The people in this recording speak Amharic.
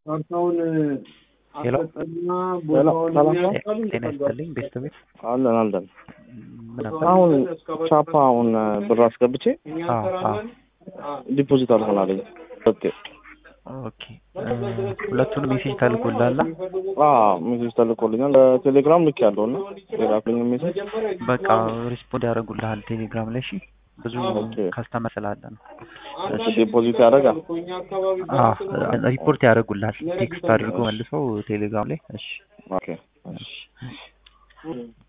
ካርታውን ሄሎ አሰጠና ቦታውን ጤና ይስጥልኝ ቤተሰቤት አለን አሁን ቻፓውን ብር አስገብቼ ዲፖዚት አልሆናለኝ። ኦኬ ሁለቱንም ሜሴጅ ተልኮልሃል? ሜሴጅ ተልኮልኛል። ቴሌግራም ልክ ያለውና ሌላኩኝ ሜሴጅ በቃ ሪስፖንድ ያደርጉልሃል ቴሌግራም ላይ። እሺ ብዙ ካስተመር ስላለ ነው። እሺ ዲፖዚት ያደርጋል? ሪፖርት ያደርጉልሃል ቴክስት አድርጎ መልሰው ቴሌግራም ላይ። እሺ ኦኬ እሺ